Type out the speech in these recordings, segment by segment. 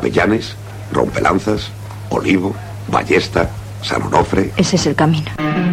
Avellanes, Rompelanzas, Olivo, Ballesta, San Onofre. Ese es el camino.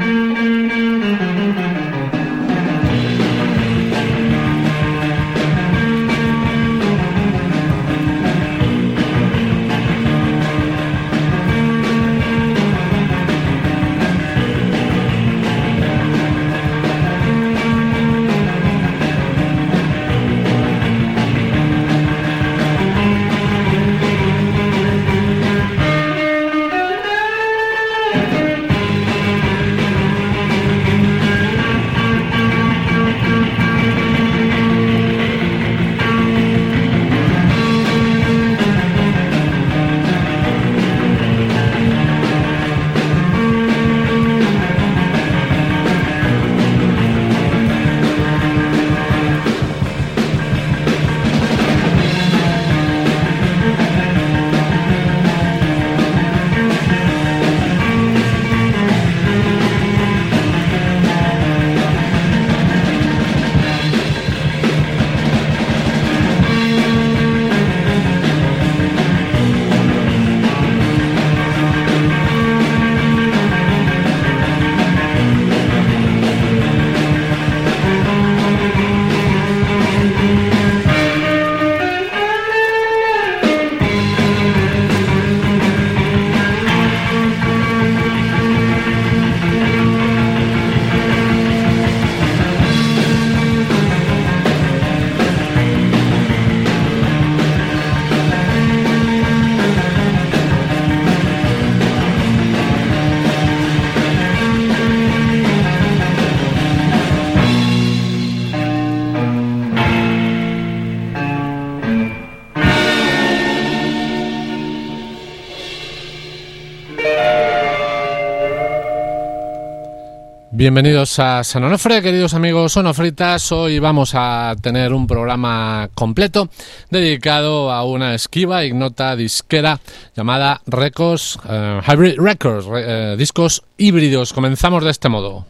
Bienvenidos a San Onofre, queridos amigos onofritas. Hoy vamos a tener un programa completo dedicado a una esquiva ignota disquera llamada Records, Hybrid Records, discos híbridos. Comenzamos de este modo.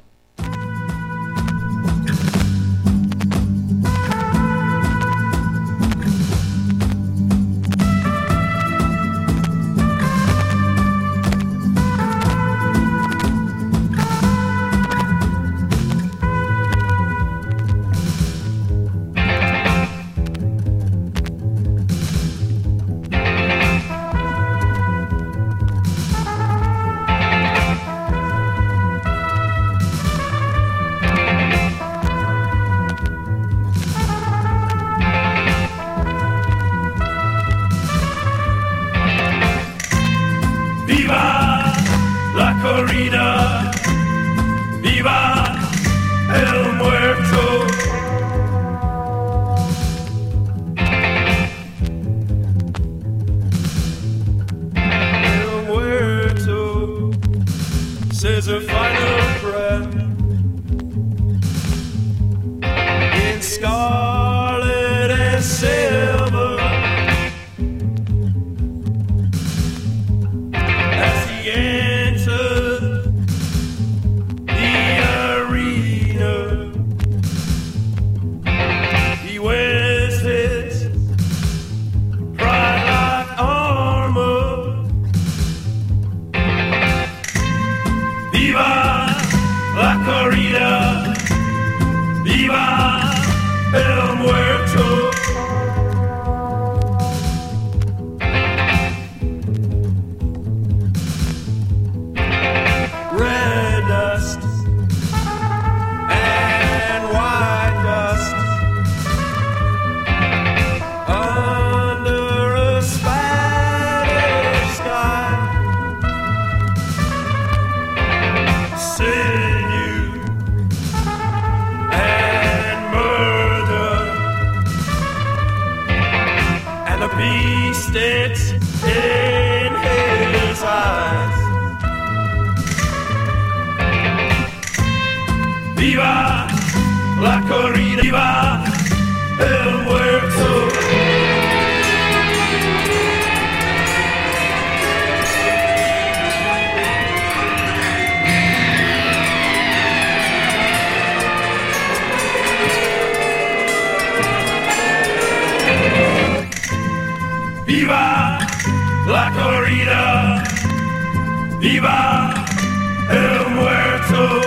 Viva la corrida, viva el muerto.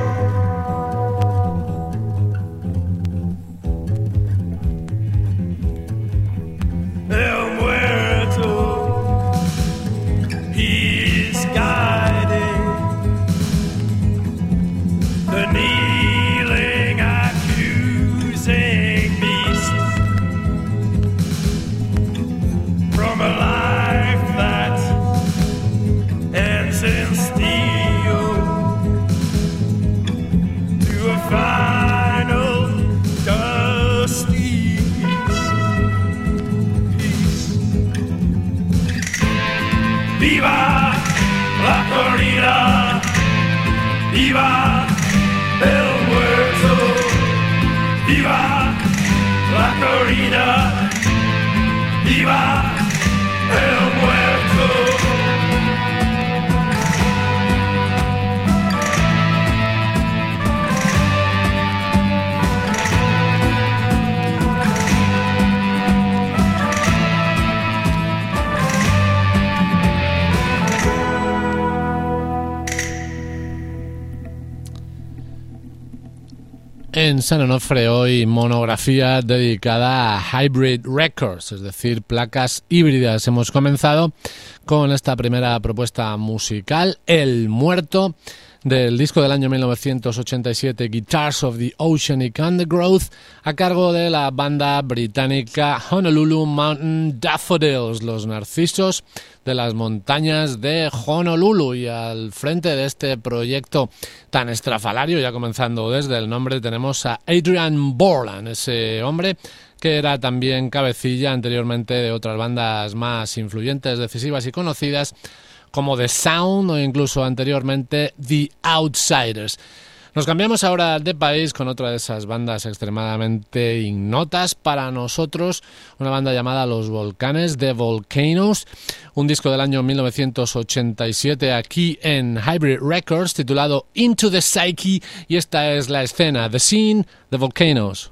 El muerto, he's guiding the kneeling, accusing beast from a life that ends in steel to a final dusty peace. Viva la corrida, viva el muerto, viva la corrida, viva el muerto. En San Onofre hoy monografía dedicada a Hybrid Records, es decir, placas híbridas. Hemos comenzado con esta primera propuesta musical, El Muerto, del disco del año 1987 Guitars of the Oceanic Undergrowth, a cargo de la banda británica Honolulu Mountain Daffodils, los narcisos de las montañas de Honolulu. Y al frente de este proyecto tan estrafalario, ya comenzando desde el nombre, tenemos a Adrian Borland, ese hombre que era también cabecilla anteriormente de otras bandas más influyentes, decisivas y conocidas como The Sound o incluso anteriormente The Outsiders. Nos cambiamos ahora de país con otra de esas bandas extremadamente ignotas para nosotros, una banda llamada Los Volcanes, The Volcanoes, un disco del año 1987 aquí en Hybrid Records titulado Into the Psyche, y esta es la escena, The Scene, The Volcanoes.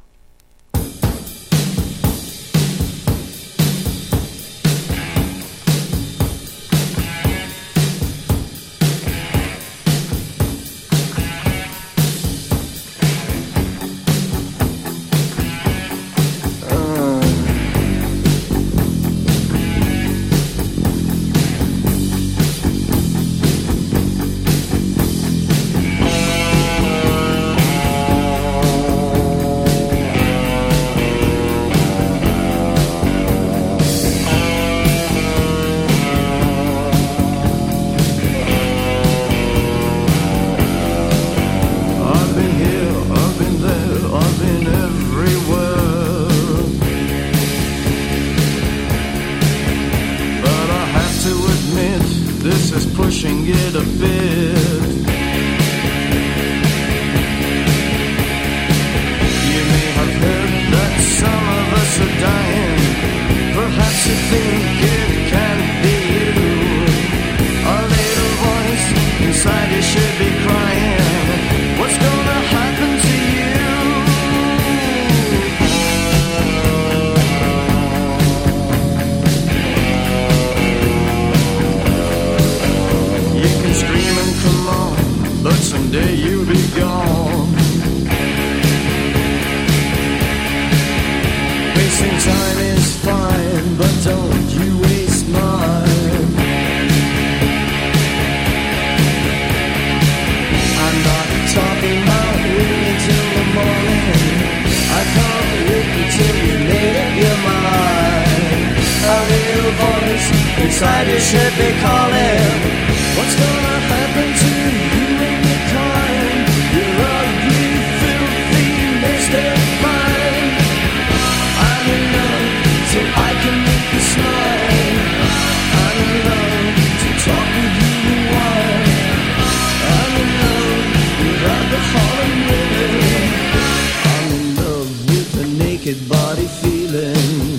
Inside you should be calling. What's gonna happen to you and your kind? You're ugly, filthy, wasted mind. I'm in love so I can make you smile. I'm in love to talk with you and wine. I'm in love without the heart and living. I'm in love with the naked body feeling.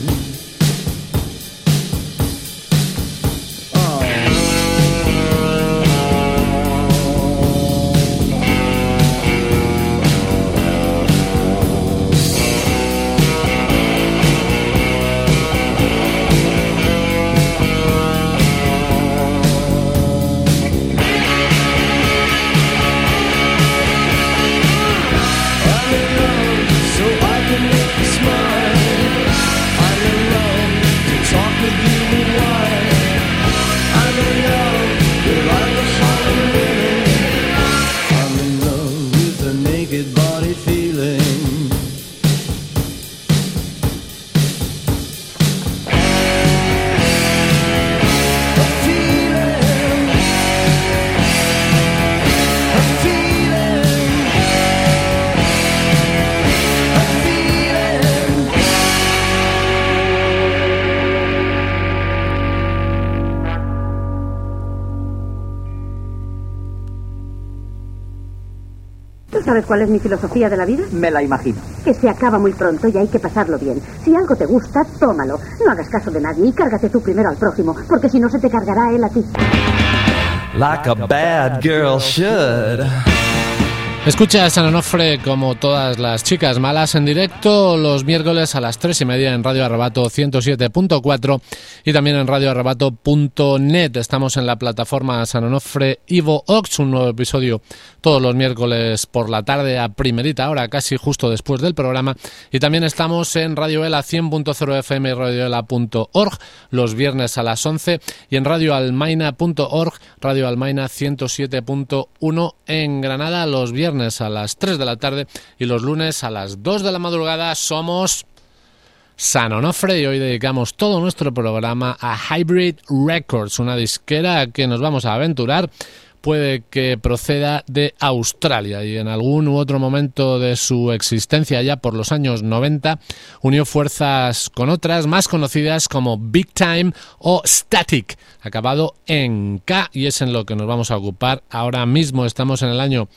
¿Sabes cuál es mi filosofía de la vida? Me la imagino. Que se acaba muy pronto y hay que pasarlo bien. Si algo te gusta, tómalo. No hagas caso de nadie y cárgate tú primero al prójimo, porque si no se te cargará él a ti. Like a bad girl should. Escucha a San Onofre como todas las chicas malas en directo los miércoles a las 3:30 en Radio Arrebato 107.4 y también en radioarrebato.net. Estamos en la plataforma San Onofre Ivo Ox, un nuevo episodio todos los miércoles por la tarde a primerita hora, casi justo después del programa. Y también estamos en Radio Ela 100.0 FM y radioela.org los viernes a las 11 y en radioalmaina.org, Radio Almaina 107.1 en Granada los viernes a las 3 de la tarde y los lunes a las 2 de la madrugada. Somos San Onofre y hoy dedicamos todo nuestro programa a Hybrid Records, una disquera que nos vamos a aventurar. Puede que proceda de Australia y en algún u otro momento de su existencia, ya por los años 90, unió fuerzas con otras más conocidas como Big Time o Static, acabado en K, y es en lo que nos vamos a ocupar ahora mismo. Estamos en el año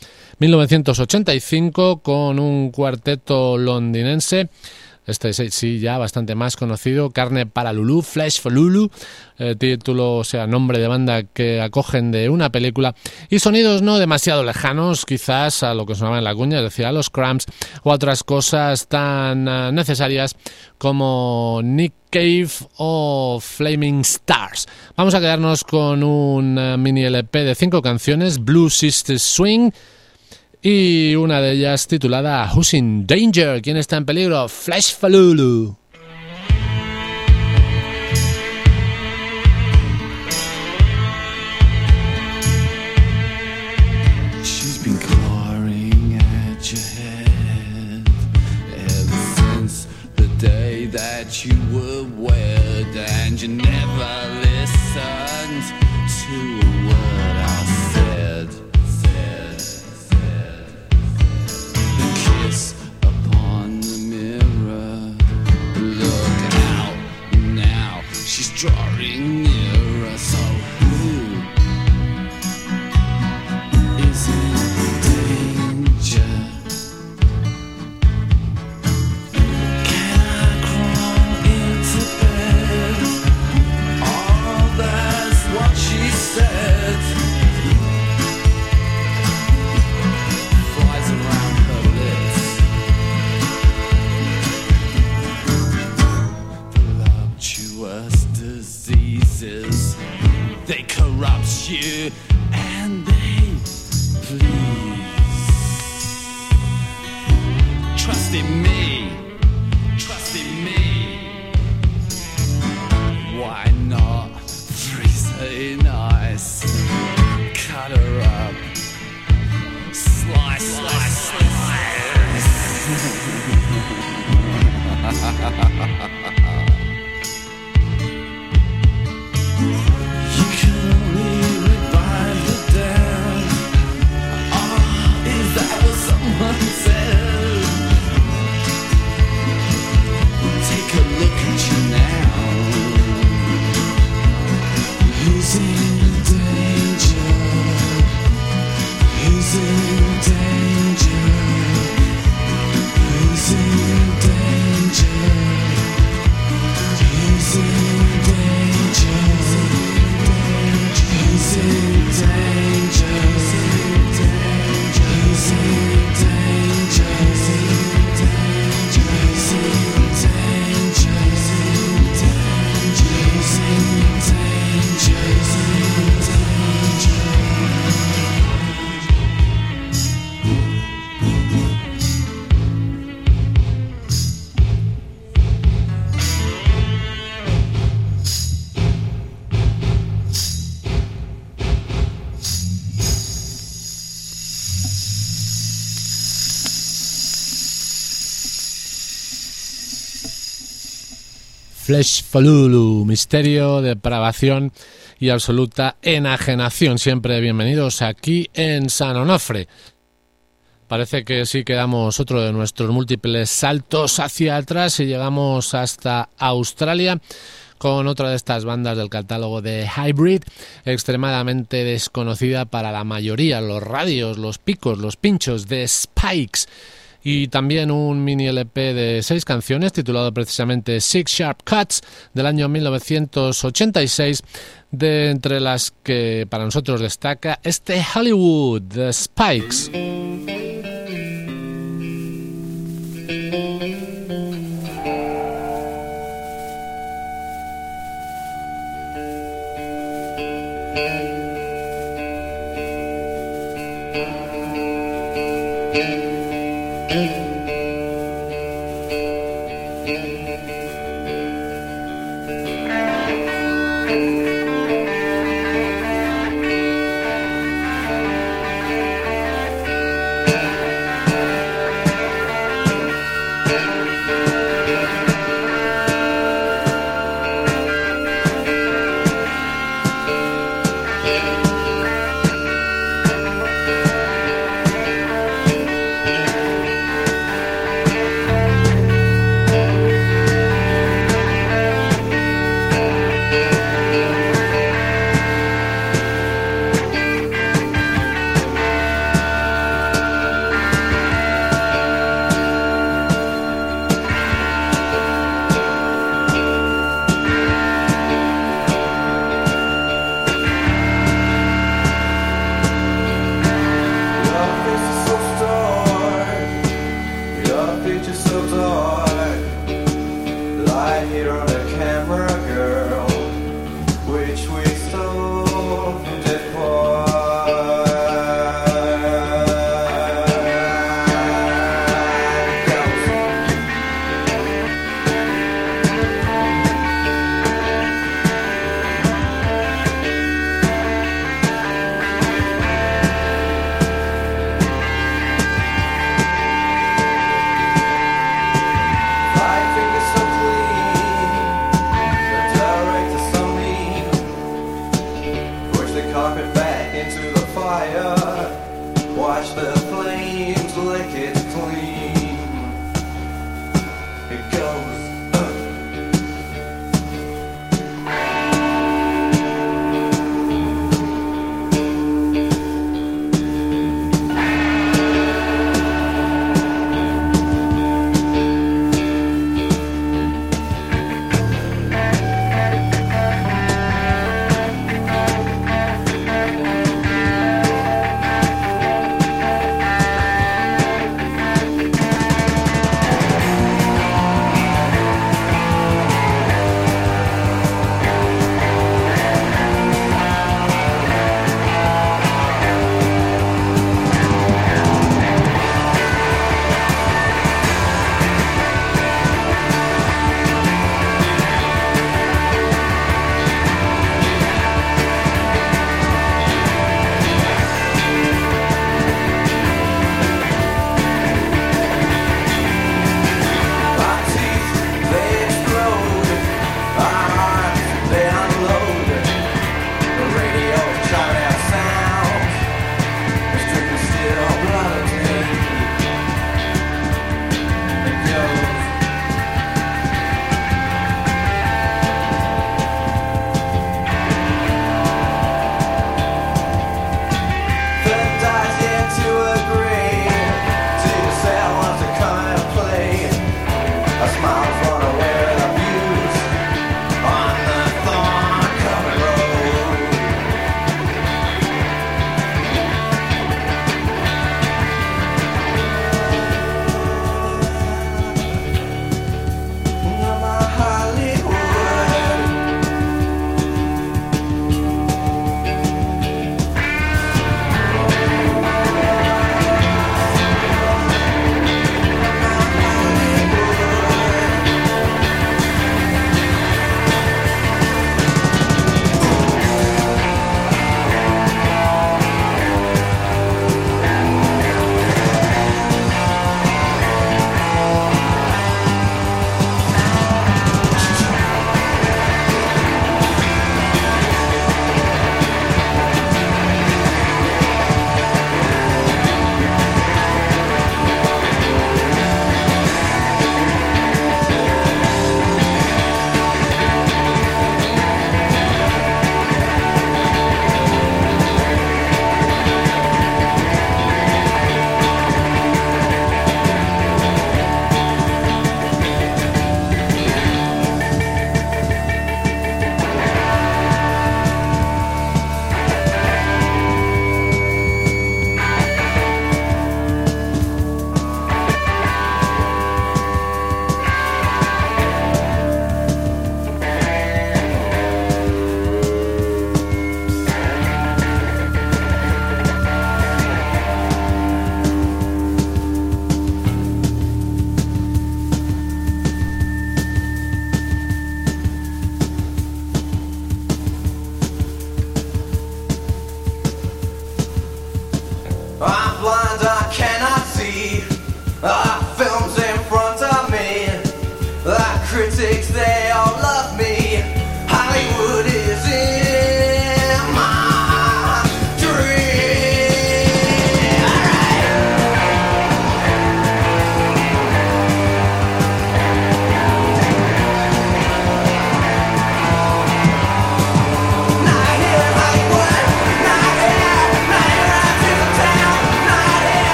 1985 con un cuarteto londinense, este sí ya bastante más conocido, Carne para Lulu, Flesh for Lulu, título, o sea, nombre de banda que acogen de una película, y sonidos no demasiado lejanos quizás a lo que sonaba en la cuña, es decir, a los Cramps o a otras cosas tan necesarias como Nick Cave o Flaming Stars. Vamos a quedarnos con un mini LP de 5 canciones, Blue Sisters Swing, y una de ellas titulada Who's in Danger? ¿Quién está en peligro? Flesh for Lulu. She's been clawing at your head ever since the day that you were wed, and you never listened to a word I said. Kiss upon the mirror. Look out now, she's drawing nearer. So who is in danger? Can I crawl into bed? Oh, that's what she said. Flies around her lips. Voluptuous diseases, they corrupt you and they please. Trust in me, trust in me. Why not freeze her in ice, cut her up, slice, slice, slice. You can only revive the dead. Oh, is that what someone said? Take a look at you now. Who's in danger? Who's in danger? Who's in danger? Who's in danger? Who's in danger? Who's in danger? Who's in danger? Who's in danger? Flesh for Lulu, misterio, depravación y absoluta enajenación. Siempre bienvenidos aquí en San Onofre. Parece que sí que damos otro de nuestros múltiples saltos hacia atrás y llegamos hasta Australia con otra de estas bandas del catálogo de Hybrid, extremadamente desconocida para la mayoría, los radios, los picos, los pinchos de Spikes. Y también un mini LP de 6 canciones titulado precisamente Six Sharp Cuts del año 1986, de entre las que para nosotros destaca este Hollywood de Spikes.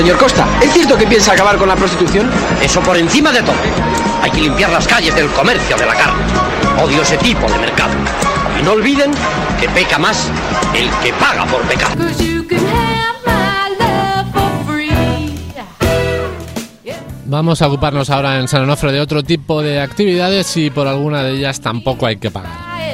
señor Costa. ¿Es cierto que piensa acabar con la prostitución? Eso por encima de todo. Hay que limpiar las calles del comercio de la carne. Odio ese tipo de mercado. Y no olviden que peca más el que paga por pecar. Vamos a ocuparnos ahora en San Onofre de otro tipo de actividades y por alguna de ellas tampoco hay que pagar.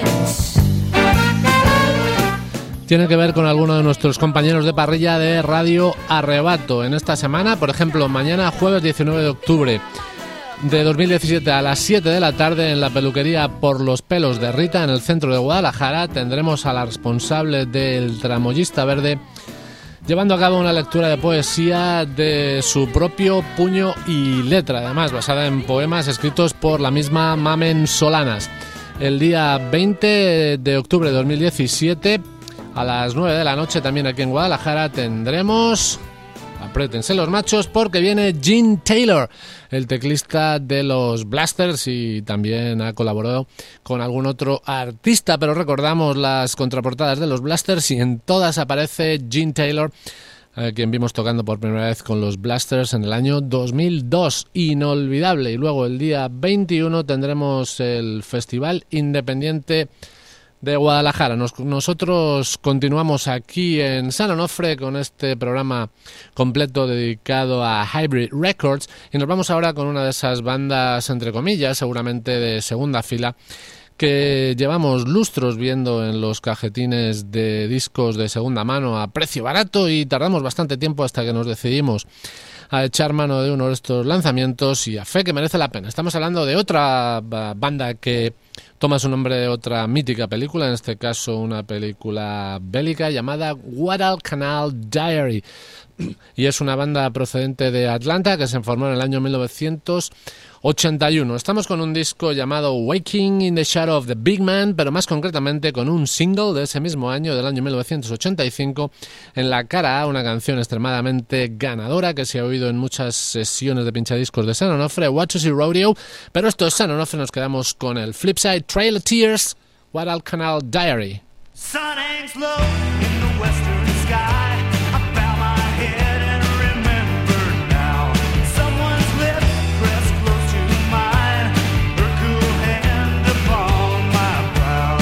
Tiene que ver con alguno de nuestros compañeros de parrilla de Radio Arrebato. En esta semana, por ejemplo, mañana jueves 19 de octubre de 2017 a las 7 de la tarde en la peluquería Por los Pelos de Rita, en el centro de Guadalajara, tendremos a la responsable del Tramoyista Verde llevando a cabo una lectura de poesía de su propio puño y letra, además basada en poemas escritos por la misma Mamen Solanas. El día 20 de octubre de 2017 a las 9 de la noche también aquí en Guadalajara tendremos... Apriétense los machos porque viene Gene Taylor, el teclista de los Blasters, y también ha colaborado con algún otro artista, pero recordamos las contraportadas de los Blasters y en todas aparece Gene Taylor, quien vimos tocando por primera vez con los Blasters en el año 2002, inolvidable. Y luego el día 21 tendremos el Festival Independiente de Guadalajara. Nosotros continuamos aquí en San Onofre con este programa completo dedicado a Hybrid Records y nos vamos ahora con una de esas bandas, entre comillas, seguramente de segunda fila, que llevamos lustros viendo en los cajetines de discos de segunda mano a precio barato y tardamos bastante tiempo hasta que nos decidimos a echar mano de uno de estos lanzamientos y a fe que merece la pena. Estamos hablando de otra banda que toma su nombre de otra mítica película, en este caso una película bélica llamada Guadalcanal Diary. Y es una banda procedente de Atlanta que se formó en el año 1981. Estamos con un disco llamado Waking in the Shadow of the Big Man, pero más concretamente con un single de ese mismo año, del año 1985, en la cara A, una canción extremadamente ganadora que se ha oído en muchas sesiones de pinchadiscos de San Onofre, Watches y Rodeo, pero esto es San Onofre, nos quedamos con el Flipside, Trail of Tears, Guadalcanal Diary. Sun hangs low in the western sky. I bow my head and remember now. Someone's lips pressed close to mine. Her cool hand upon my brow.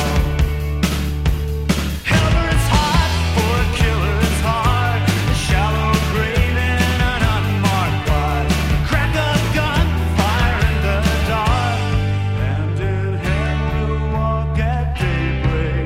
Hell burns hot for a killer's heart. A shallow grave in an unmarked plot. Crack of gun, fire in the dark. And in hell we'll walk at daybreak.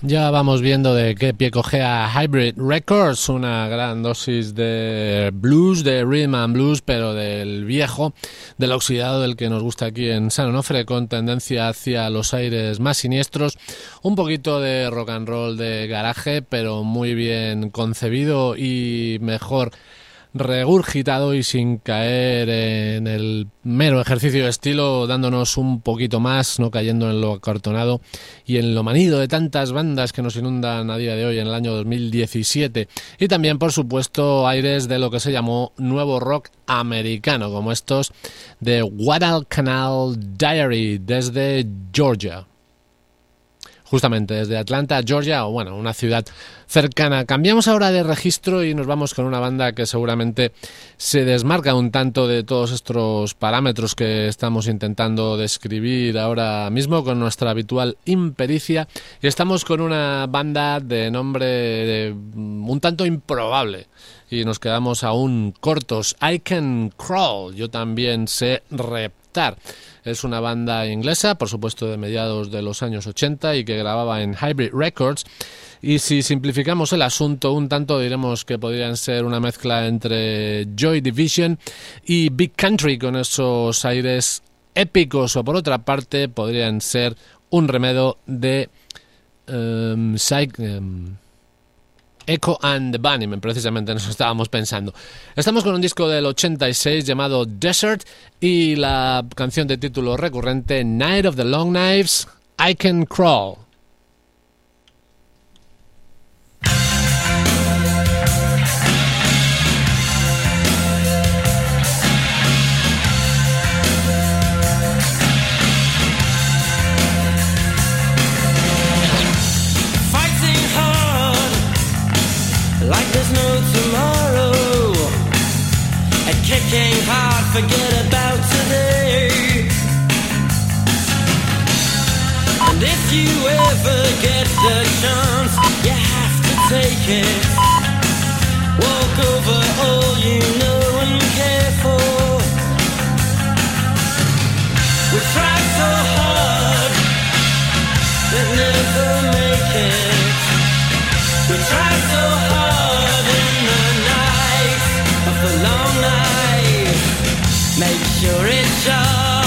Ya vamos viendo de qué pie cojea Hybrid Records, una gran dosis de blues, de rhythm and blues, pero del viejo, del oxidado, del que nos gusta aquí en San Onofre, con tendencia hacia los aires más siniestros, un poquito de rock and roll de garaje, pero muy bien concebido y mejor regurgitado y sin caer en el mero ejercicio de estilo, dándonos un poquito más, no cayendo en lo acartonado y en lo manido de tantas bandas que nos inundan a día de hoy en el año 2017. Y también, por supuesto, aires de lo que se llamó nuevo rock americano, como estos de Guadalcanal Diary desde Georgia. Justamente desde Atlanta, Georgia, o bueno, una ciudad cercana. Cambiamos ahora de registro y nos vamos con una banda que seguramente se desmarca un tanto de todos estos parámetros que estamos intentando describir ahora mismo con nuestra habitual impericia. Y estamos con una banda de nombre un tanto improbable. Y nos quedamos aún cortos. I Can Crawl, yo también sé reptar. Es una banda inglesa, por supuesto de mediados de los años 80 y que grababa en Hybrid Records. Y si simplificamos el asunto un tanto, diremos que podrían ser una mezcla entre Joy Division y Big Country, con esos aires épicos, o por otra parte podrían ser un remedio de Echo and the Bunnymen, precisamente en eso estábamos pensando. Estamos con un disco del 86 llamado Desert y la canción de título recurrente Night of the Long Knives, I Can Crawl. Like there's no tomorrow, and kicking hard, forget about today. And if you ever get the chance, you have to take it. Walk over all you know and care for. We try so hard, but never make it. We try so hard in the night of the long night. Make sure it's sharp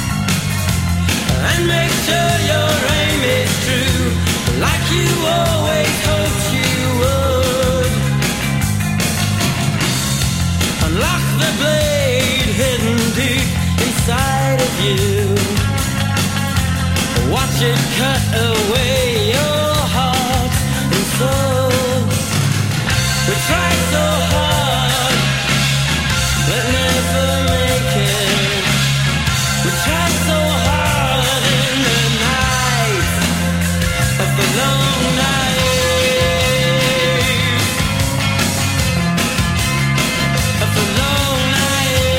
and make sure your aim is true, like you always hoped you would. Unlock the blade hidden deep inside of you. Watch it cut away your heart and soul. We try so hard, but never make it. We try so hard in the night of the long night, of the long night.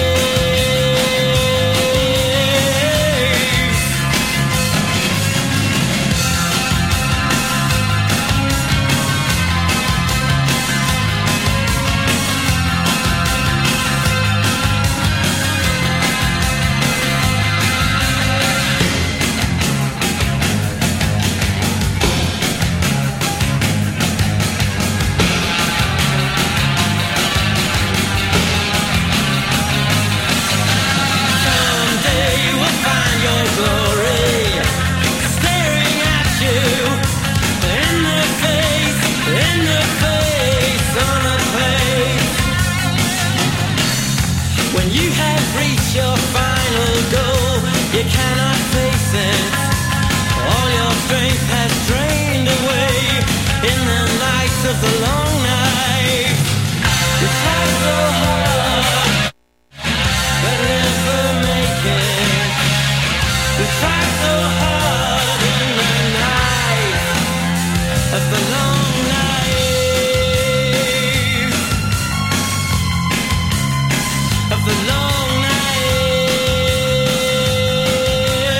Your final goal, you cannot face it. All your strength has drained away in the night of the long night. You try so hard, but never make it. You try so hard in the night of the long night, of the long night.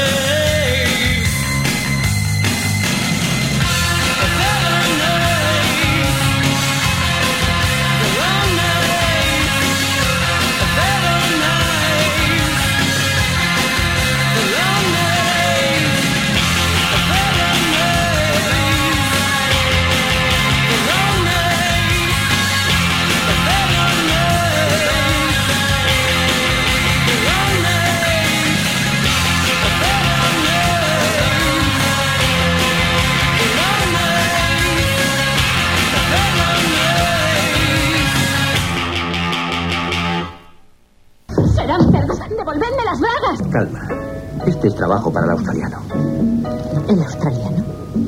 vas? Calma. Este es trabajo para el australiano. ¿El australiano?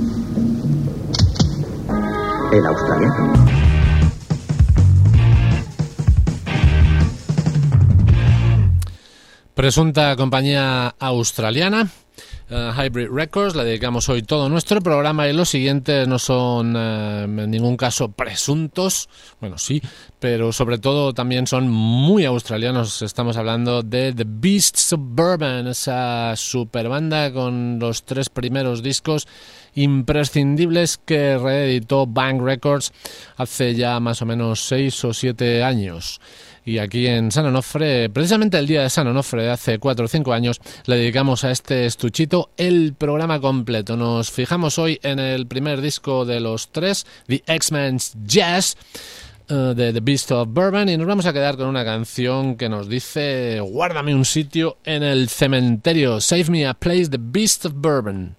El australiano. Presunta compañía australiana, Hybrid Records. Le dedicamos hoy todo nuestro programa y los siguientes no son en ningún caso presuntos, bueno sí, pero sobre todo también son muy australianos. Estamos hablando de The Beasts of Bourbon, esa super banda con los 3 primeros discos imprescindibles que reeditó Bang Records hace ya más o menos 6 o 7 años. Y aquí en San Onofre, precisamente el día de San Onofre de hace 4 o 5 años, le dedicamos a este estuchito el programa completo. Nos fijamos hoy en el primer disco de los 3, The X-Men's Jazz, de The Beast of Bourbon, y nos vamos a quedar con una canción que nos dice: guárdame un sitio en el cementerio, Save me a place, The Beast of Bourbon.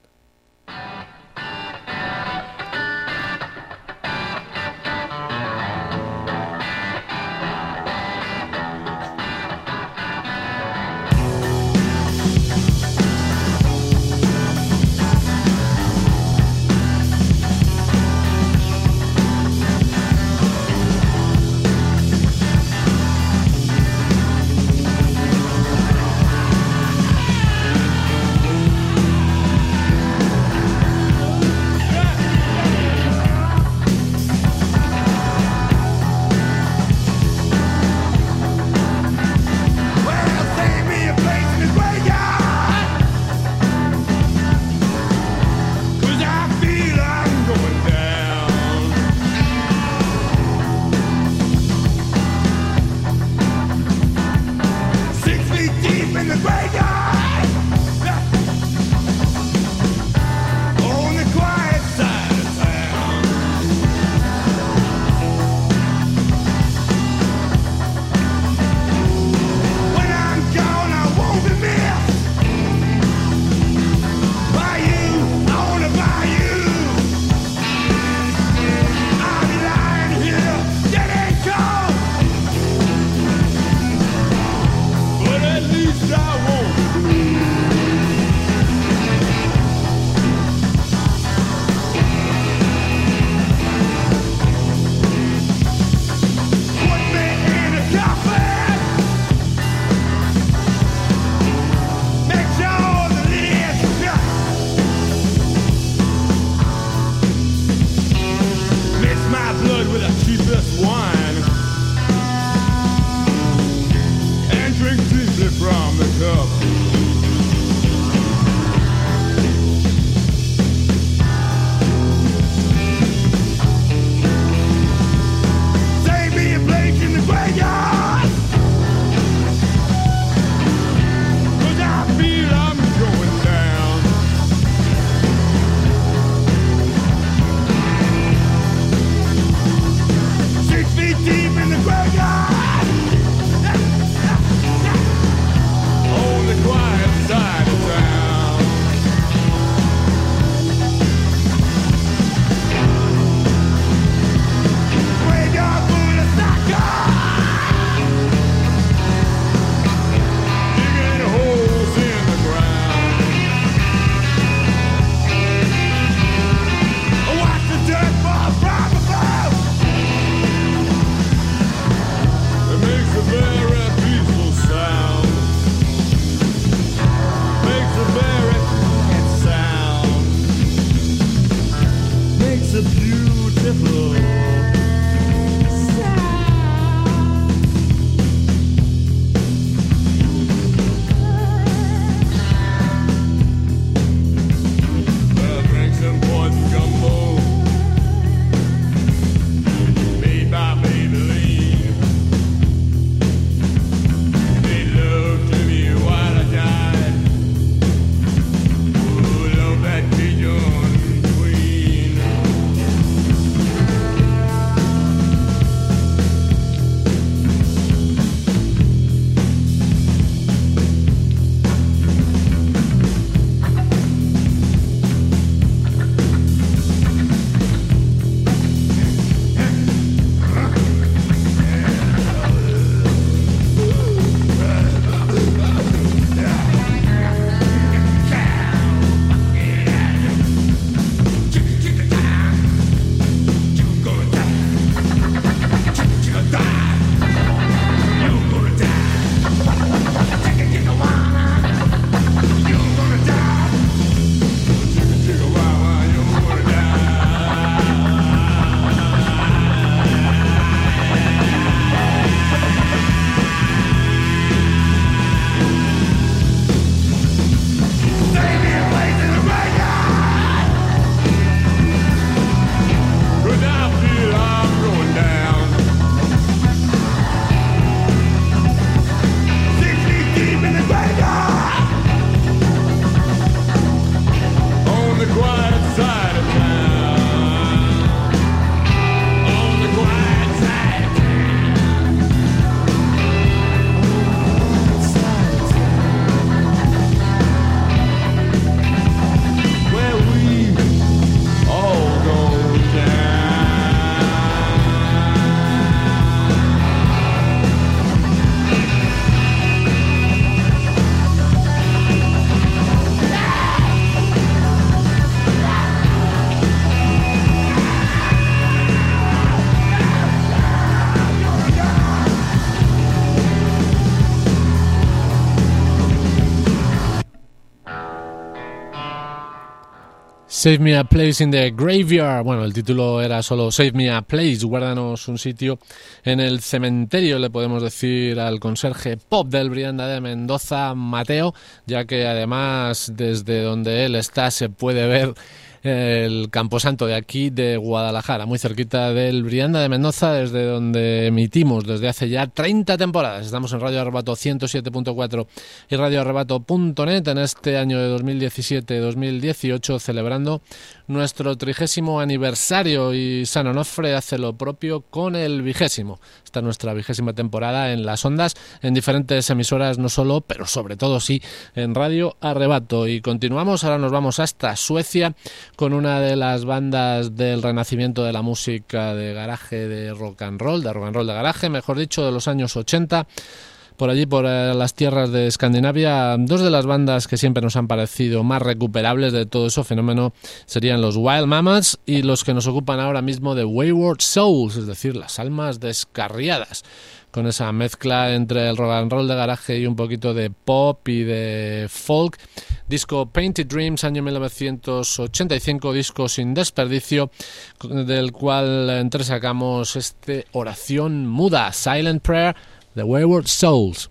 Save Me a Place in the Graveyard. Bueno, el título era solo Save Me a Place, guárdanos un sitio en el cementerio, le podemos decir al conserje pop del Brianda de Mendoza, Mateo, ya que además desde donde él está se puede ver el camposanto de aquí de Guadalajara, muy cerquita del Brianda de Mendoza, desde donde emitimos desde hace ya 30 temporadas. Estamos en Radio Arrebato 107.4 y radioarrebato.net en este año de 2017-2018, celebrando nuestro 30º aniversario, y San Onofre hace lo propio con el 20º. Esta es nuestra 20ª temporada en las ondas, en diferentes emisoras, no solo, pero sobre todo sí, en Radio Arrebato. Y continuamos, ahora nos vamos hasta Suecia con una de las bandas del renacimiento de la música de garaje, de rock and roll de garaje, mejor dicho, de los años 80. Por allí, por las tierras de Escandinavia, dos de las bandas que siempre nos han parecido más recuperables de todo eso fenómeno serían los Wild Mammoths y los que nos ocupan ahora mismo de Wayward Souls, es decir, las almas descarriadas, con esa mezcla entre el rock and roll de garaje y un poquito de pop y de folk. Disco Painted Dreams, año 1985, disco sin desperdicio, del cual entresacamos este Oración Muda, Silent Prayer, The Wayward Souls.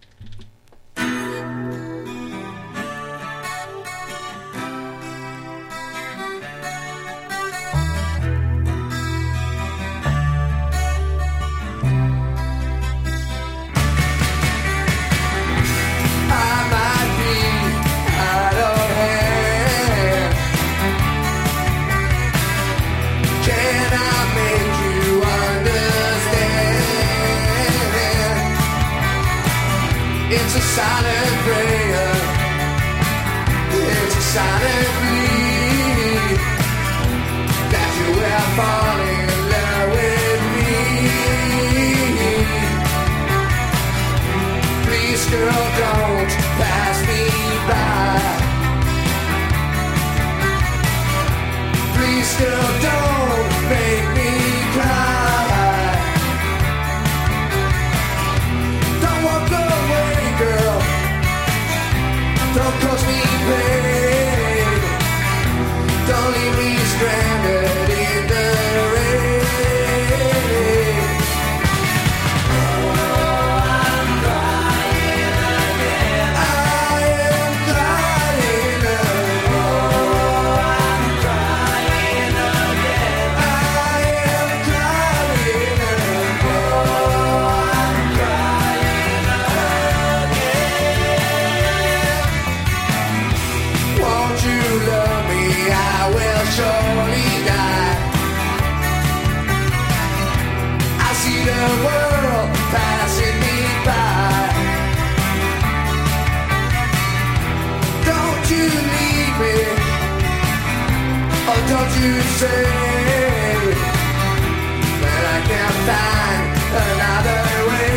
It's a silent prayer. It's a silent plea that you will fall in love with me. Please, girl, don't pass me by. Please, girl, don't make me cry. Don't cause me pain. Don't leave me stranded in the rain. Oh, I'm crying again. I am crying again. Oh, I'm crying again. I am crying again. Oh, I'm crying again. Won't you love me? I will surely die. I see the world passing me by. Don't you leave me, or don't you say that I can't find another way.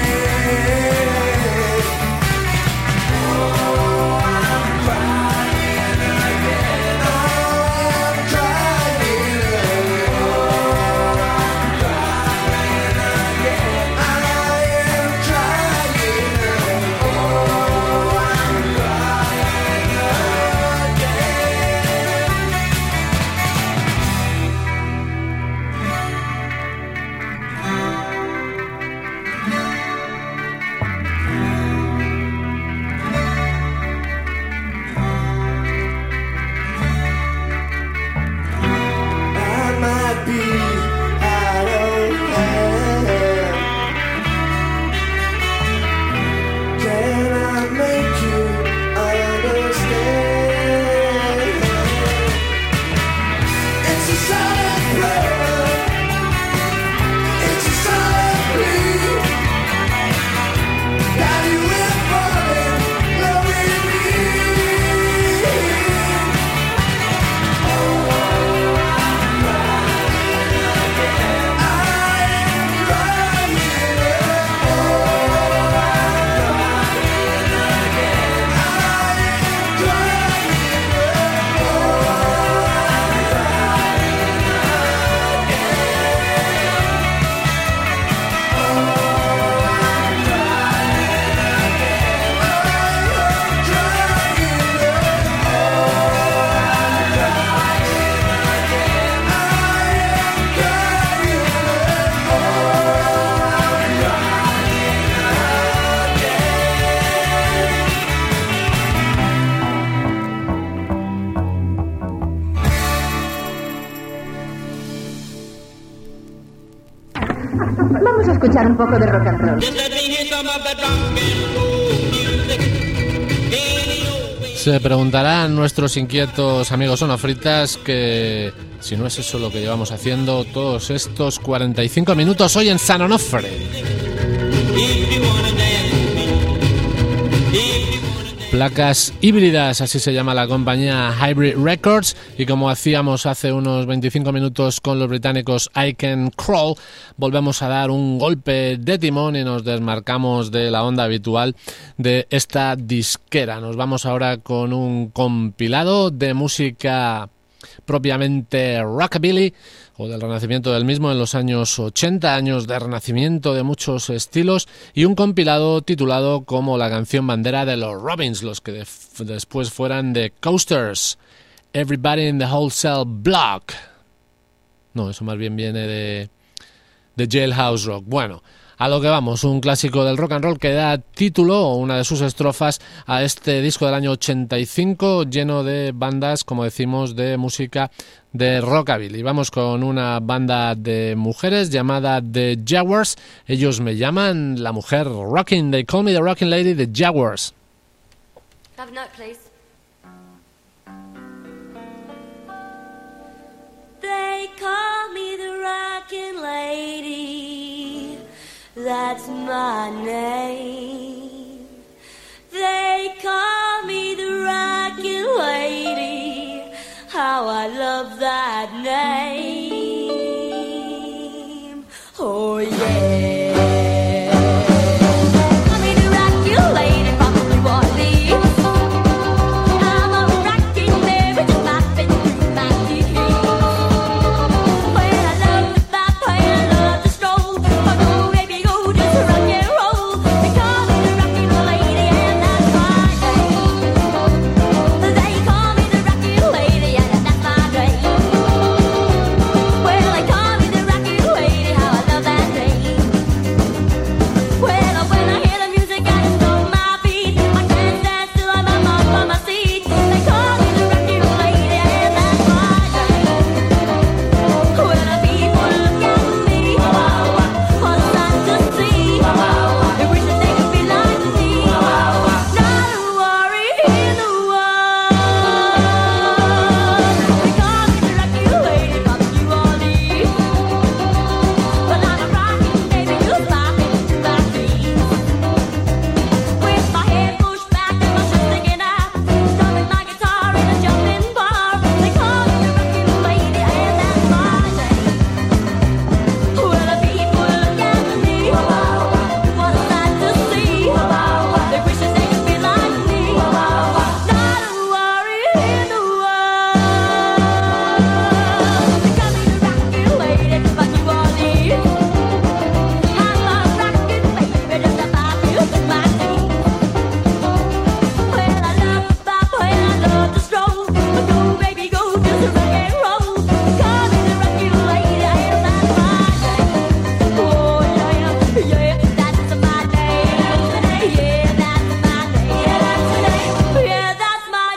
Oh, I'm crying again. Oh, I'm crying again. Oh, I'm crying again. I am crying again. Oh, I'm crying again. Vamos a escuchar un poco de rock and roll. Se preguntarán nuestros inquietos amigos sonofritas que si no es eso lo que llevamos haciendo todos estos 45 minutos hoy en San Onofre. Placas híbridas, así se llama la compañía Hybrid Records, y como hacíamos hace unos 25 minutos con los británicos I Can Crawl, volvemos a dar un golpe de timón y nos desmarcamos de la onda habitual de esta disquera. Nos vamos ahora con un compilado de música propiamente rockabilly, o del renacimiento del mismo en los años 80, años de renacimiento de muchos estilos, y un compilado titulado como la canción bandera de los Robins, los que después fueran The Coasters, Everybody in the Wholesale Block. No, eso más bien viene de Jailhouse Rock. Bueno, a lo que vamos, un clásico del rock and roll que da título, o una de sus estrofas, a este disco del año 85, lleno de bandas, como decimos, de música de rockabilly. Vamos con una banda de mujeres llamada The Jaguars. Ellos me llaman la mujer rocking. They call me the rocking lady, The Jaguars. Have a note, please. They call me the rocking lady. That's my name. They call me the rocking lady. How I love that name. Oh yeah. Call me the rocking lady from New Orleans. I'm a rocking baby, just popping through my teeth. When I love the bop, when I love the stroll, I go baby go just rock and roll. They call me the rocking lady and that's my name. They call me the rocking lady and that's my name. Well, they call me the rocking lady, how I love that name. Well, when I hear the music, I just know my feet. I can't stand still, I'm up on my seat. They call me the rocking lady and that's my name. Well, the people look at me, all sight to see. They wish that they could be like me. Not a worry in the world. They call me the rocking lady from New Orleans. But I'm a rocking baby, just popping to my feet. With my head pushed back and my shirt sticking out, strumming my guitar in a jumping bar. They call me the rocking lady and that's my name. Well, the people look at me, what a sight to see. They wish that they could be like me. Not a worry in the world. They call me the rocking lady from New Orleans. I'm a rockin' baby, just a pop you to my feet. Well, I love the bop, well, I love the stroll. But go, baby, go, just rock and roll. Call me the rockin' lady, and that's my name. Oh, yeah, yeah, that's my name. Yeah, that's my name. Yeah, that's my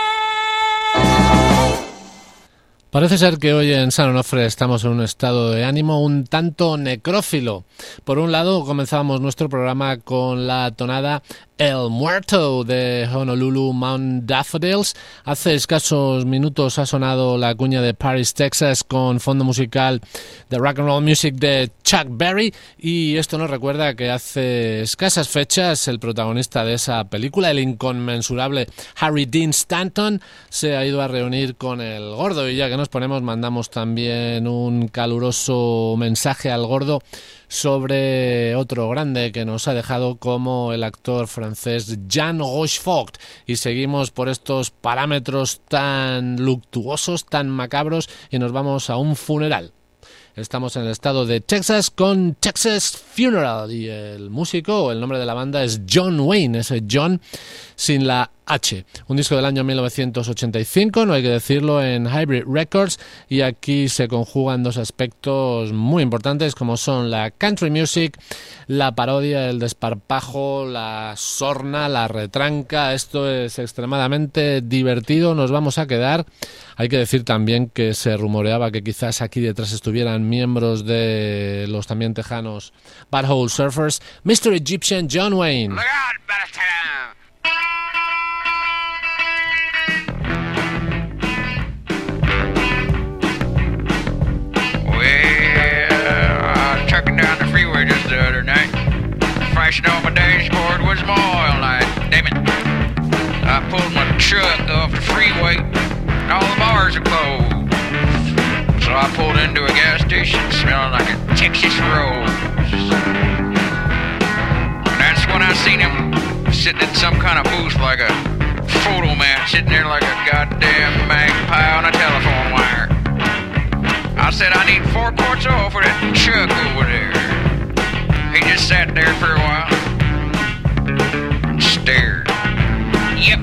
name. Parece ser que hoy en San Onofre estamos en un estado de ánimo un tanto necrófilo. Por un lado, comenzábamos nuestro programa con la tonada El Muerto de Honolulu Mount Daffodils. Hace escasos minutos ha sonado la cuña de Paris, Texas, con fondo musical de rock and roll music de Chuck Berry, y esto nos recuerda que hace escasas fechas el protagonista de esa película, el inconmensurable Harry Dean Stanton, se ha ido a reunir con el Gordo, y ya que nos ponemos mandamos también un caluroso mensaje al Gordo sobre otro grande que nos ha dejado como el actor francés Jean Rochefort, y seguimos por estos parámetros tan luctuosos, tan macabros, y nos vamos a un funeral. Estamos en el estado de Texas con Texas Funeral, y el músico, o el nombre de la banda, es John Wayne, ese John sin la H, un disco del año 1985, no hay que decirlo, en Hybrid Records, y aquí se conjugan dos aspectos muy importantes como son la country music, la parodia, el desparpajo, la sorna, la retranca. Esto es extremadamente divertido, nos vamos a quedar. Hay que decir también que se rumoreaba que quizás aquí detrás estuvieran miembros de los también tejanos Bad Hole Surfers, Mr. Egyptian John Wayne. Look out, Bennett! Well, I was trucking down the freeway just the other night. Flashing on my dashboard was my oil light. Damn it. I pulled my truck off the freeway and all the bars are closed. So I pulled into a gas station smelling like a Texas rose. And that's when I seen him sitting in some kind of booth like a photo man, sitting there like a goddamn magpie on a telephone wire. I said, I need 4 quarts of oil for that truck over there. He just sat there for a while and stared. Yep.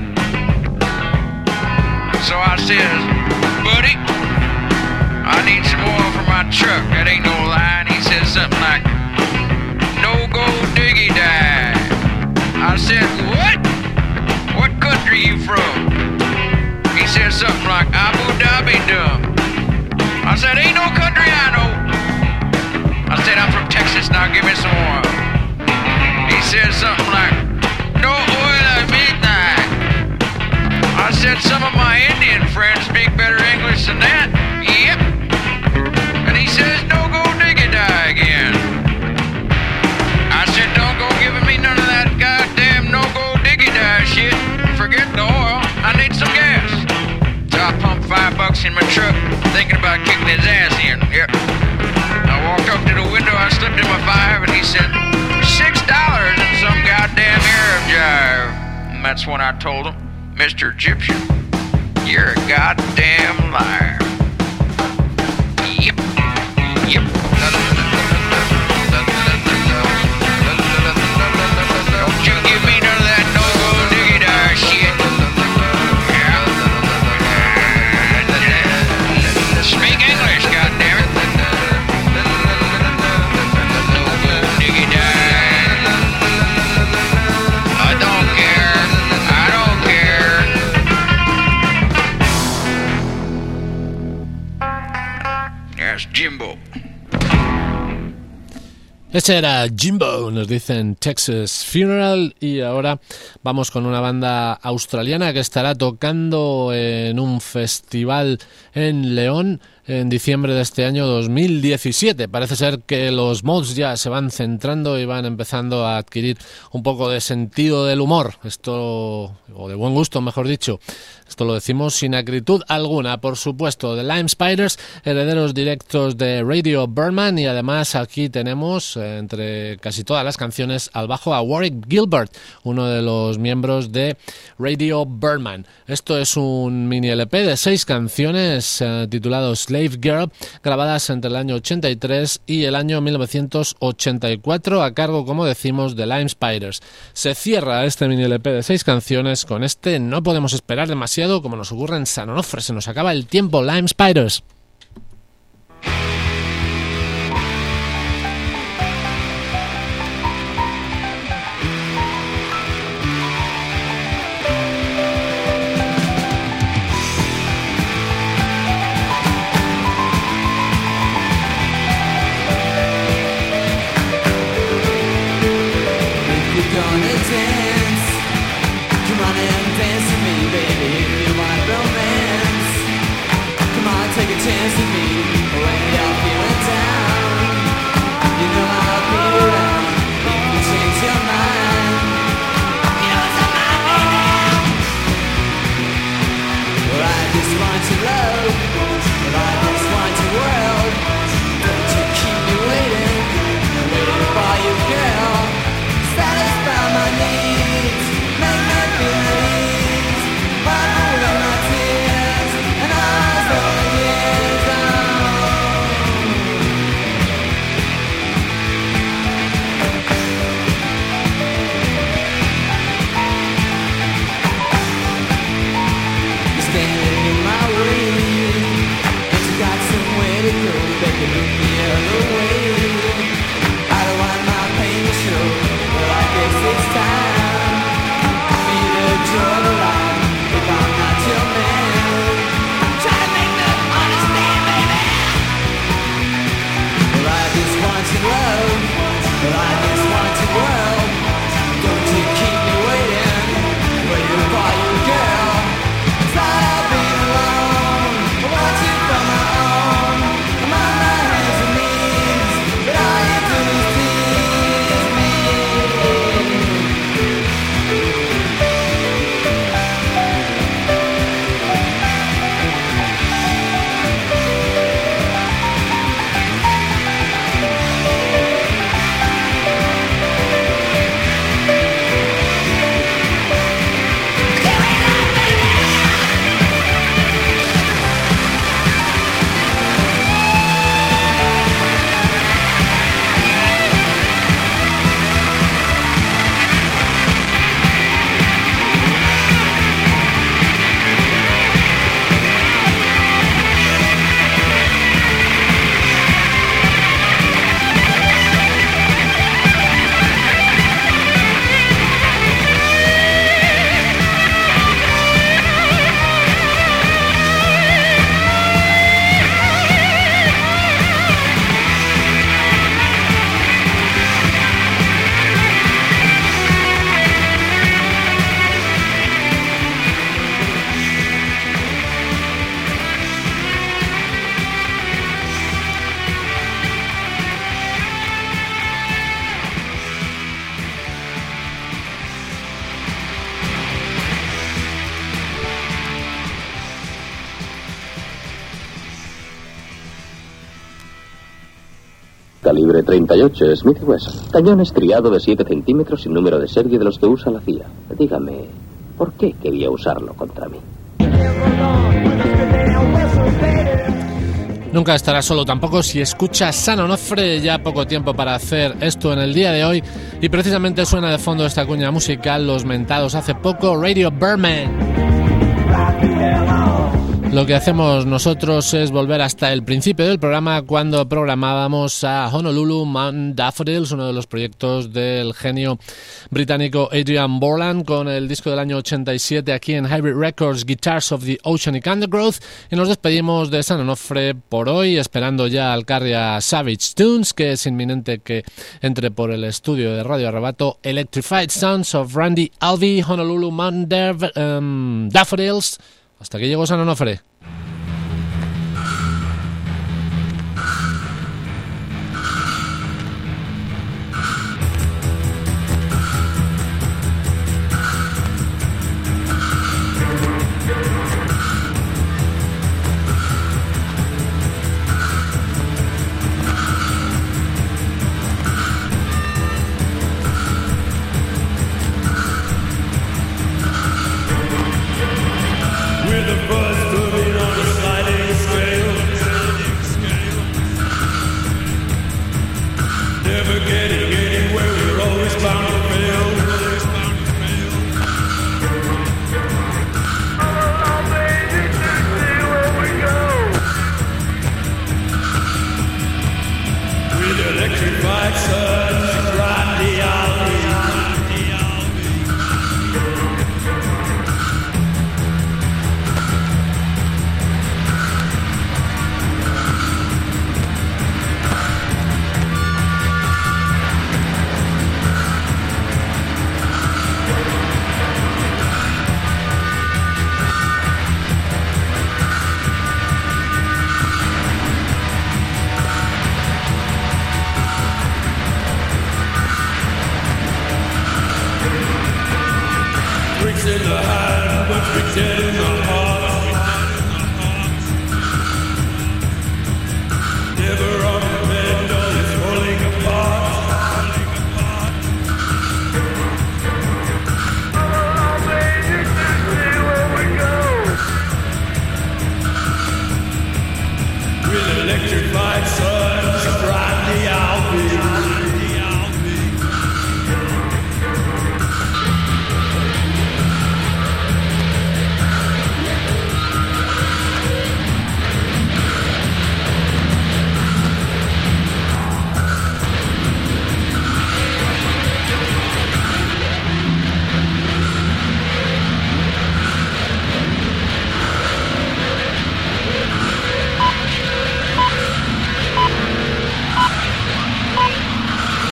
So I says, buddy, I need some oil for my truck. That ain't no lie. And he said something like, no go diggy die. I said, what? What country you from? He said something like Abu Dhabi dumb. I said, ain't no country I know. I said, I'm from Texas, now give me some oil. He said something like, no oil at midnight. I said, some of my Indian friends speak better English than that. Yep. And he says, no go diggy die again. I said, don't go giving me none of that goddamn no go diggy die shit. Forget the oil, I need some gas. So I pumped $5 in my truck, thinking about kicking his ass in. Yep. I walked up to the window, I slipped in my 5, and he said, $6 in some goddamn Arab jive. And that's when I told him, Mr. Egyptian, you're a goddamn liar. Yep. Yep. Don't you give me none of that no-go diggy-dar shit. Speak English, goddammit. No-go diggy-dar. I don't care. I don't care. There's Jimbo. Ese era Jimbo, nos dicen Texas Funeral, y ahora vamos con una banda australiana que estará tocando en un festival en León en diciembre de este año 2017. Parece ser que los mods ya se van centrando y van empezando a adquirir un poco de sentido del humor, esto, o de buen gusto mejor dicho. Esto lo decimos sin acritud alguna, por supuesto. The Lime Spiders, herederos directos de Radio Birdman, y además aquí tenemos, entre casi todas las canciones, al bajo a Warwick Gilbert, uno de los miembros de Radio Birdman. Esto es un mini LP de 6 canciones titulado Slave Girl, grabadas entre el año 83 y el año 1984, a cargo, como decimos, de Lime Spiders. Se cierra este mini LP de 6 canciones con este No podemos esperar demasiado, como nos ocurre en San Onofre. Se nos acaba el tiempo. Lime Spiders. Satisfy my needs. but I just want the world. Don't you keep me waiting, waiting for you, girl. 'Cause I've been alone, I want you for my own. I'm on my hands and knees, but all you do is tease me. Calibre 38, Smith & Wesson. Cañón estriado de 7 centímetros sin número de serie de los que usa la CIA. Dígame, ¿por qué quería usarlo contra mí? Nunca estará solo tampoco si escucha San Onofre. Ya poco tiempo para hacer esto en el día de hoy, y precisamente suena de fondo esta cuña musical, los mentados hace poco Radio Birdman. Lo que hacemos nosotros es volver hasta el principio del programa, cuando programábamos a Honolulu Mountain Daffodils, uno de los proyectos del genio británico Adrian Borland, con el disco del año 87 aquí en Hybrid Records, Guitars of the Oceanic Undergrowth. Y nos despedimos de San Onofre por hoy, esperando ya al Carria Savage Tunes, que es inminente que entre por el estudio de Radio Arrebato. Electrified Sounds of Randy Alvey, Honolulu Mountain Daffodils. Hasta que llegó San Onofre. In the hand, but pretend